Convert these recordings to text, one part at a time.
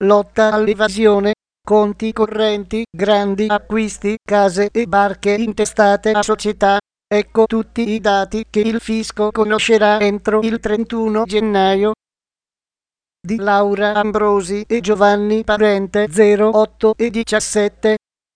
lotta all'evasione, conti correnti, grandi acquisti, case e barche intestate a società. Ecco tutti i dati che il fisco conoscerà entro il 31 gennaio. Di Laura Ambrosi e Giovanni Parente 08 e 17.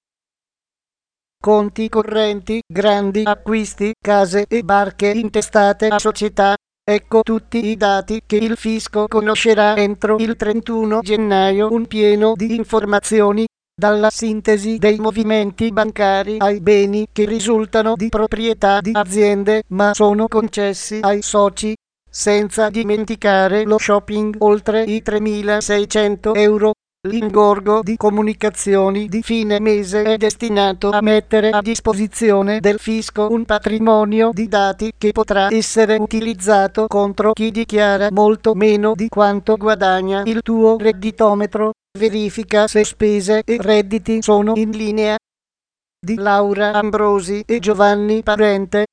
Conti correnti, grandi acquisti, case e barche intestate a società. Ecco tutti i dati che il fisco conoscerà entro il 31 gennaio. Un pieno di informazioni, dalla sintesi dei movimenti bancari ai beni che risultano di proprietà di aziende ma sono concessi ai soci, senza dimenticare lo shopping oltre i 3.600 euro. L'ingorgo di comunicazioni di fine mese è destinato a mettere a disposizione del fisco un patrimonio di dati che potrà essere utilizzato contro chi dichiara molto meno di quanto guadagna. Il tuo redditometro verifica se spese e redditi sono in linea. Di Laura Ambrosi e Giovanni Parente.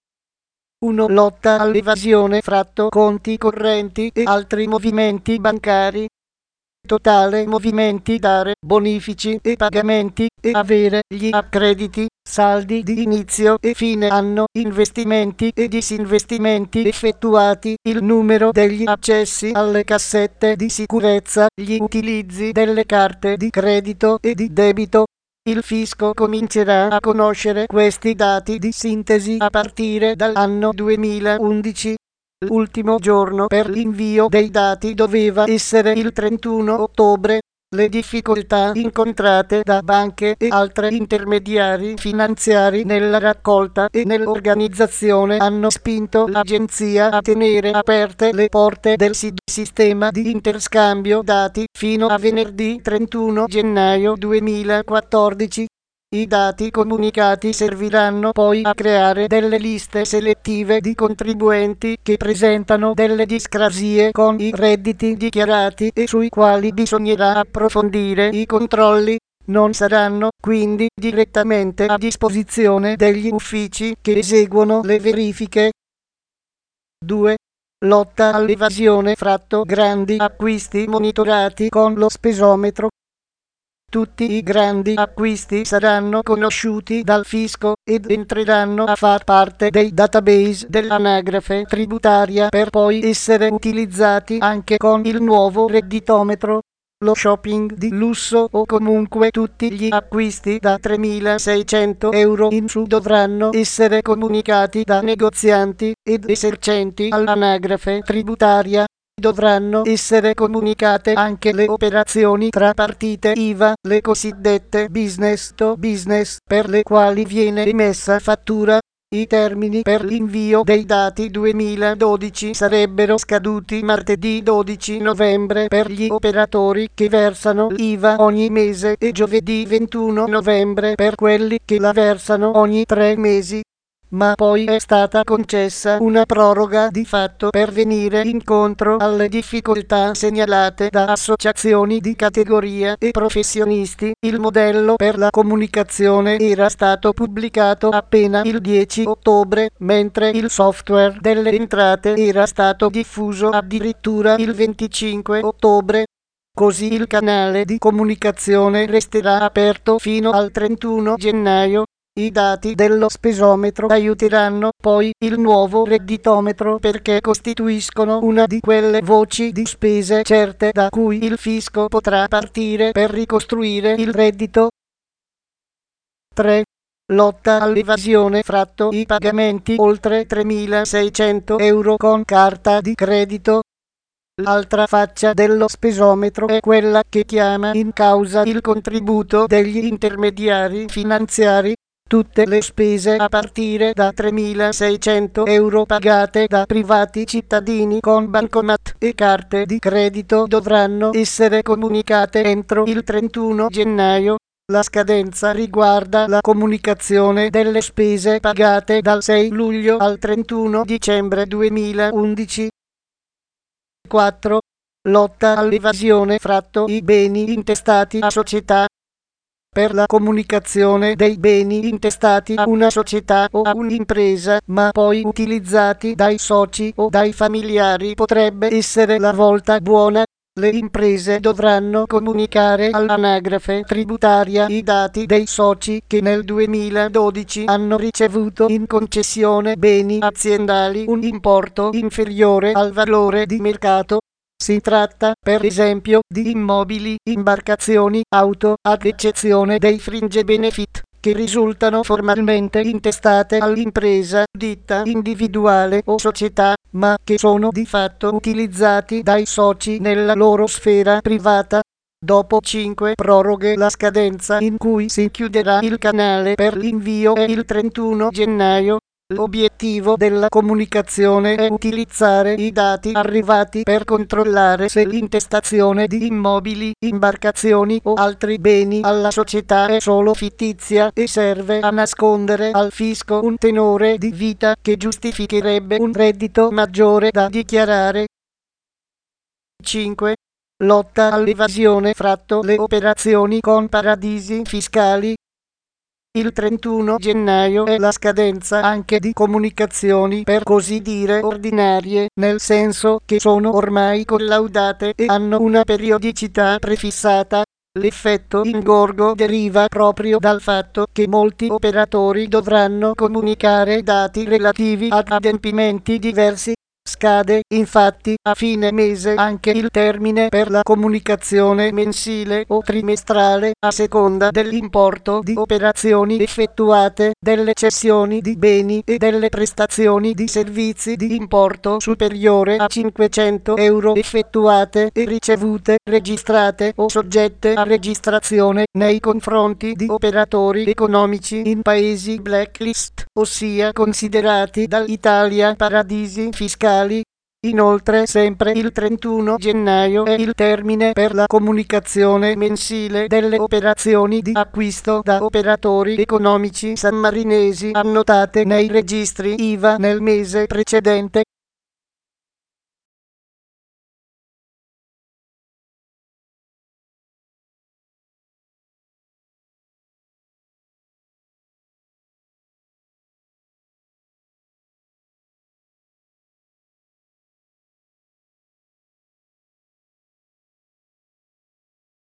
1. Lotta all'evasione fratto conti correnti e altri movimenti bancari. Totale movimenti dare, bonifici e pagamenti e avere gli accrediti, saldi di inizio e fine anno, investimenti e disinvestimenti effettuati, il numero degli accessi alle cassette di sicurezza, gli utilizzi delle carte di credito e di debito. Il fisco comincerà a conoscere questi dati di sintesi a partire dall'anno 2011. L'ultimo giorno per l'invio dei dati doveva essere il 31 ottobre. Le difficoltà incontrate da banche e altri intermediari finanziari nella raccolta e nell'organizzazione hanno spinto l'agenzia a tenere aperte le porte del sistema di interscambio dati fino a venerdì 31 gennaio 2014. I dati comunicati serviranno poi a creare delle liste selettive di contribuenti che presentano delle discrasie con i redditi dichiarati e sui quali bisognerà approfondire i controlli. Non saranno quindi direttamente a disposizione degli uffici che eseguono le verifiche. 2. Lotta all'evasione fratto grandi acquisti monitorati con lo spesometro. Tutti i grandi acquisti saranno conosciuti dal fisco ed entreranno a far parte dei database dell'anagrafe tributaria per poi essere utilizzati anche con il nuovo redditometro. Lo shopping di lusso o comunque tutti gli acquisti da 3.600 euro in su dovranno essere comunicati da negozianti ed esercenti all'anagrafe tributaria. Dovranno essere comunicate anche le operazioni tra partite IVA, le cosiddette business to business, per le quali viene emessa fattura. I termini per l'invio dei dati 2012 sarebbero scaduti martedì 12 novembre per gli operatori che versano l'IVA ogni mese e giovedì 21 novembre per quelli che la versano ogni 3 mesi. Ma poi è stata concessa una proroga di fatto per venire incontro alle difficoltà segnalate da associazioni di categoria e professionisti. Il modello per la comunicazione era stato pubblicato appena il 10 ottobre, mentre il software delle entrate era stato diffuso addirittura il 25 ottobre. Così il canale di comunicazione resterà aperto fino al 31 gennaio. I dati dello spesometro aiuteranno poi il nuovo redditometro perché costituiscono una di quelle voci di spese certe da cui il fisco potrà partire per ricostruire il reddito. 3. Lotta all'evasione fratto i pagamenti oltre 3.600 euro con carta di credito. L'altra faccia dello spesometro è quella che chiama in causa il contributo degli intermediari finanziari. Tutte le spese a partire da 3.600 euro pagate da privati cittadini con bancomat e carte di credito dovranno essere comunicate entro il 31 gennaio. La scadenza riguarda la comunicazione delle spese pagate dal 6 luglio al 31 dicembre 2011. 4. Lotta all'evasione fratto i beni intestati a società. Per la comunicazione dei beni intestati a una società o a un'impresa, ma poi utilizzati dai soci o dai familiari potrebbe essere la volta buona. Le imprese dovranno comunicare all'anagrafe tributaria i dati dei soci che nel 2012 hanno ricevuto in concessione beni aziendali un importo inferiore al valore di mercato. Si tratta, per esempio, di immobili, imbarcazioni, auto, ad eccezione dei fringe benefit, che risultano formalmente intestate all'impresa ditta individuale o società, ma che sono di fatto utilizzati dai soci nella loro sfera privata. Dopo 5 proroghe la scadenza in cui si chiuderà il canale per l'invio è il 31 gennaio. L'obiettivo della comunicazione è utilizzare i dati arrivati per controllare se l'intestazione di immobili, imbarcazioni o altri beni alla società è solo fittizia e serve a nascondere al fisco un tenore di vita che giustificherebbe un reddito maggiore da dichiarare. 5. Lotta all'evasione fratto le operazioni con paradisi fiscali. Il 31 gennaio è la scadenza anche di comunicazioni per così dire ordinarie, nel senso che sono ormai collaudate e hanno una periodicità prefissata. L'effetto ingorgo deriva proprio dal fatto che molti operatori dovranno comunicare dati relativi ad adempimenti diversi. Scade, infatti, a fine mese anche il termine per la comunicazione mensile o trimestrale, a seconda dell'importo di operazioni effettuate, delle cessioni di beni e delle prestazioni di servizi di importo superiore a 500 euro effettuate e ricevute, registrate o soggette a registrazione nei confronti di operatori economici in paesi blacklist, ossia considerati dall'Italia paradisi fiscali. Inoltre, sempre il 31 gennaio è il termine per la comunicazione mensile delle operazioni di acquisto da operatori economici sammarinesi annotate nei registri IVA nel mese precedente.